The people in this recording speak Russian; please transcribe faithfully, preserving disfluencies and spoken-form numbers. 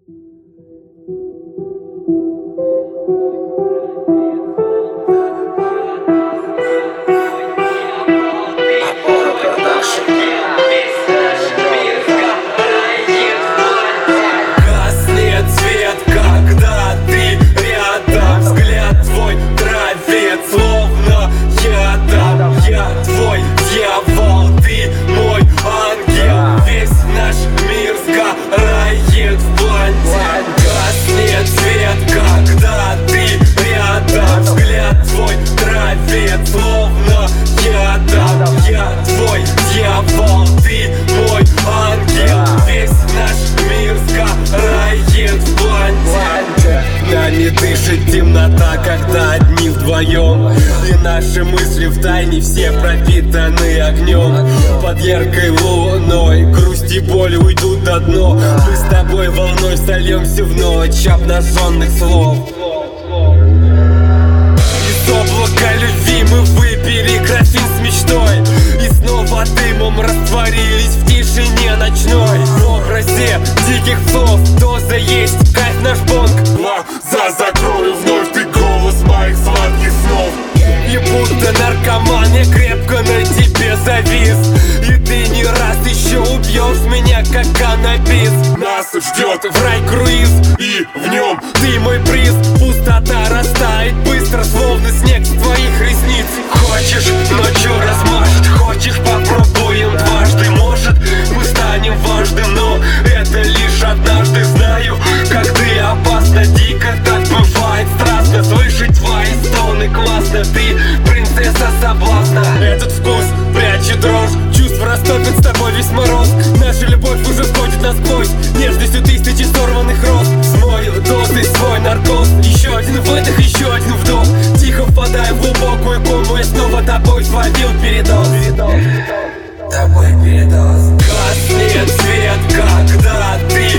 Гаснет свет, когда ты рядом. Взгляд твой травит, словно ядом. Я твой дьявол, ты мой ангел. Весь наш мир сгорает в пламени. Гаснет свет, когда ты рядом. Взгляд твой травит, словно ядом. Я твой дьявол, ты мой ангел. Весь наш мир сгорает в пламени. Нами дышит темнота, когда одни вдвоем. И наши мысли в тайне все пропитаны огнем. Под яркой луной грусть и боль уйдут на дно. Мы с тобой волной сольемся в ночь обнаженных слов. Из облака любви мы выпили графин с мечтой. И снова дымом растворились в тишине ночной. В образе диких слов доза есть, кайф наш бонг. Глаза закрою, вновь ты голос моих сладких снов. И будто наркоман я крепко на тебе завис. И ты не раз еще убьешь меня, как каннабис. Нас ждет В рай круиз, и в нем ты мой приз. Пустота растает быстро, словно снег с твоих ресниц. Хочешь ночью размажет, хочешь попробуем дважды. Может мы станем важным, но это лишь однажды. Знаю, как ты опасна, дико так бывает страстно. Слышать твои стоны классно, ты принцесса соблазна. Этот вкус прячет дрожь, чувства растопит с тобой весь мороз. Наша любовь уже сходит насквозь нежностью тысячи сорванных роз. Смою дозы свой наркоз. Еще один выдох, еще один вдох. Тихо впадаю в глубокую кому. Я снова тобой словил передоз. Тобой передоз. Гаснет свет, когда ты